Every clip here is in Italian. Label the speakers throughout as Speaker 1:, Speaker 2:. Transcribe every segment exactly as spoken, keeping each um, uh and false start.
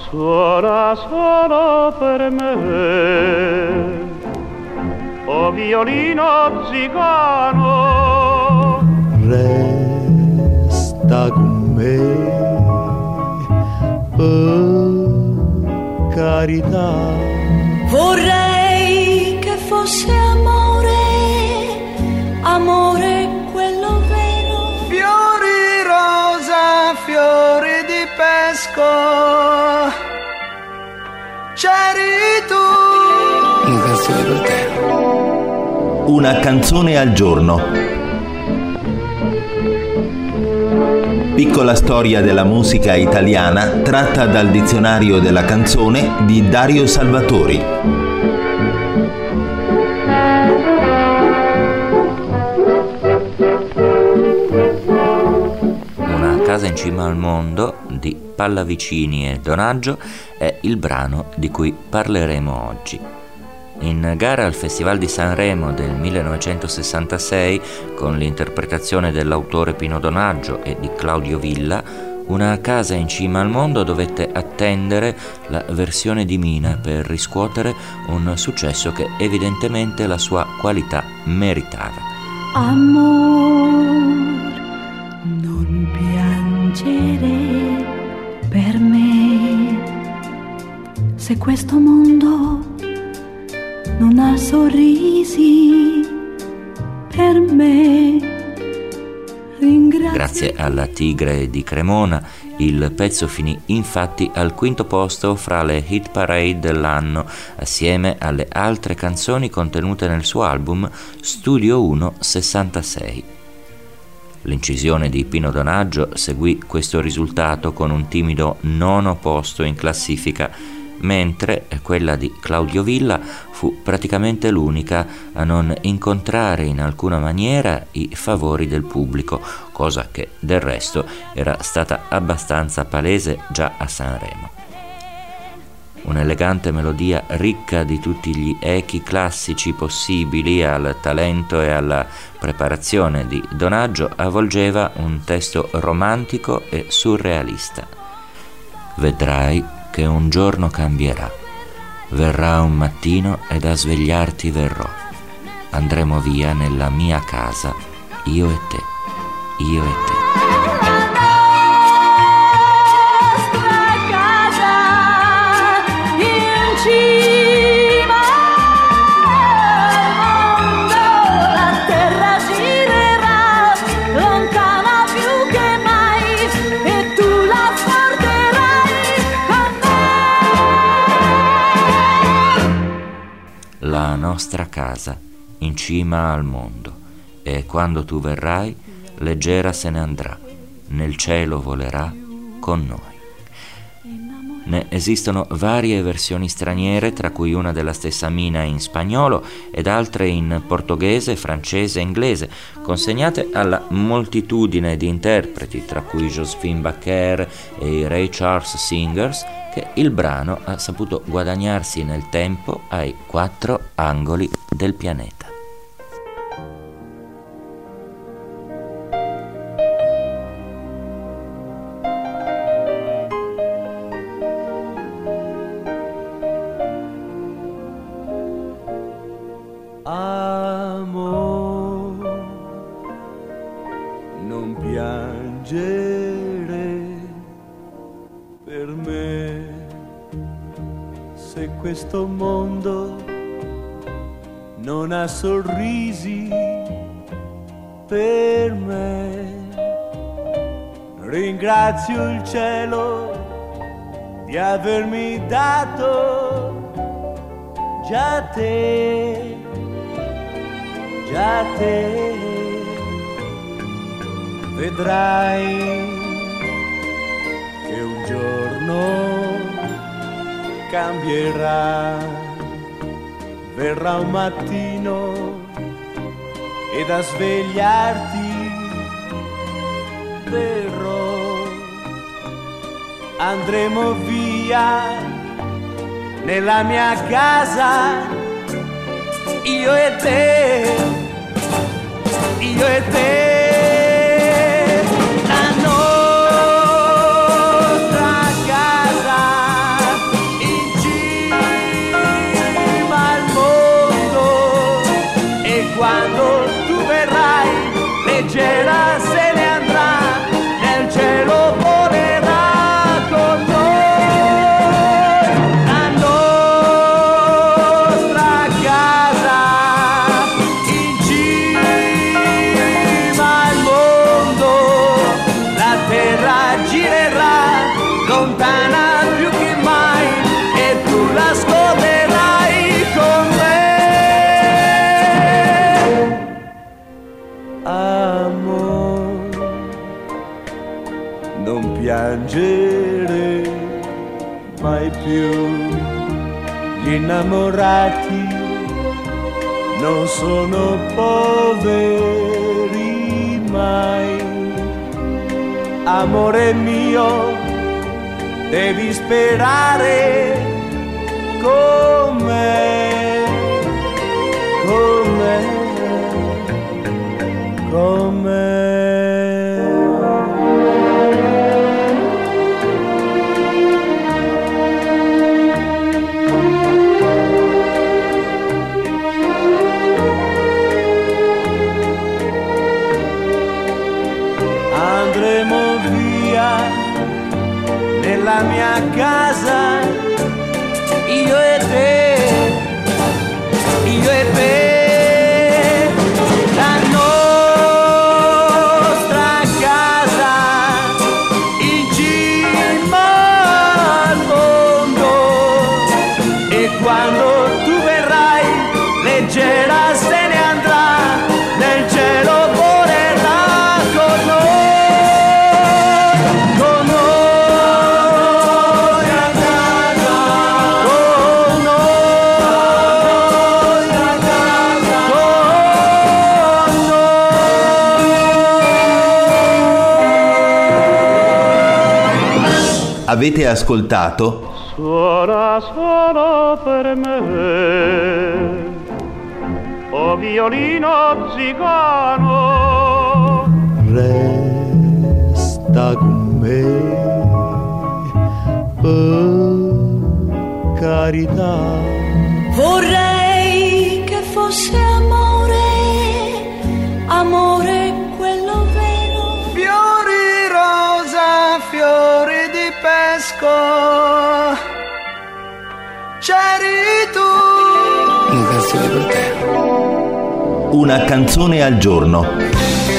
Speaker 1: suona solo per me, o violino zigano,
Speaker 2: resta con me, per carità.
Speaker 3: Vorrei che fosse amore, amore quello vero.
Speaker 4: Fiori rosa, fiori di pesco, c'eri tu.
Speaker 5: Una canzone per te.
Speaker 6: Una canzone al giorno. Piccola storia della musica italiana tratta dal dizionario della canzone di Dario Salvatori.
Speaker 7: Una casa in cima al mondo di Pallavicini e Donaggio è il brano di cui parleremo oggi. In gara al Festival di Sanremo del millenovecentosessantasei, con l'interpretazione dell'autore Pino Donaggio e di Claudio Villa, Una casa in cima al mondo dovette attendere la versione di Mina per riscuotere un successo che evidentemente la sua qualità meritava.
Speaker 3: Amor, non piangere per me, se questo mondo non ha sorrisi per me. Ringrazio.
Speaker 7: Grazie alla Tigre di Cremona, il pezzo finì infatti al quinto posto fra le hit parade dell'anno, assieme alle altre canzoni contenute nel suo album Studio uno sessantasei. L'incisione di Pino Donaggio seguì questo risultato con un timido nono posto in classifica, mentre quella di Claudio Villa fu praticamente l'unica a non incontrare in alcuna maniera i favori del pubblico, cosa che del resto era stata abbastanza palese già a Sanremo. Un'elegante melodia ricca di tutti gli echi classici possibili al talento e alla preparazione di Donaggio avvolgeva un testo romantico e surrealista. Vedrai che un giorno cambierà, verrà un mattino ed a svegliarti verrò. Andremo via nella mia casa, io e te, io e te. La nostra casa in cima al mondo, e quando tu verrai leggera se ne andrà, nel cielo volerà con noi. Ne esistono varie versioni straniere, tra cui una della stessa Mina in spagnolo ed altre in portoghese, francese e inglese, consegnate alla moltitudine di interpreti, tra cui Josephine Baker e i Ray Charles Singers, che il brano ha saputo guadagnarsi nel tempo ai quattro angoli del pianeta.
Speaker 2: Amor, non piangere per me, se questo mondo non ha sorrisi per me. Ringrazio il cielo di avermi dato già te, già te. Vedrai che un giorno cambierà, verrà un mattino ed a svegliarti verrò. Andremo via nella mia casa, io e te, io e te. La nostra casa l'ascolterai con me. Amore, non piangere mai più, gli innamorati non sono poveri mai. Amore mio, devi sperare con me, con me, con me. Andremo via nella mia casa, io e te, io e te, la nostra casa in cima al mondo. E quando tu verrai, leggera se ne andrà, nel cielo volerà con noi.
Speaker 6: Avete ascoltato
Speaker 1: Suona solo per me, o violino zigano,
Speaker 2: Resta con me, per carità.
Speaker 3: Vorrei che fosse amore, amore quello vero.
Speaker 4: Fiori rosa, fiori di pesco, c'eri tu.
Speaker 5: Una canzone per te.
Speaker 6: Una canzone al giorno.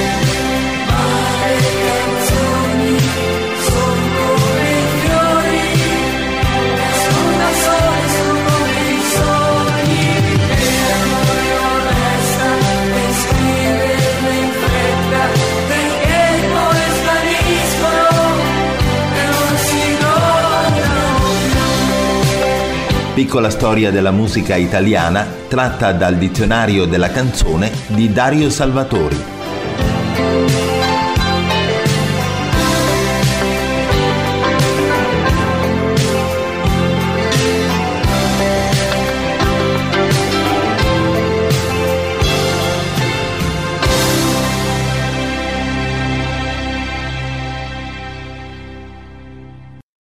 Speaker 6: Piccola storia della musica italiana tratta dal dizionario della canzone di Dario Salvatori.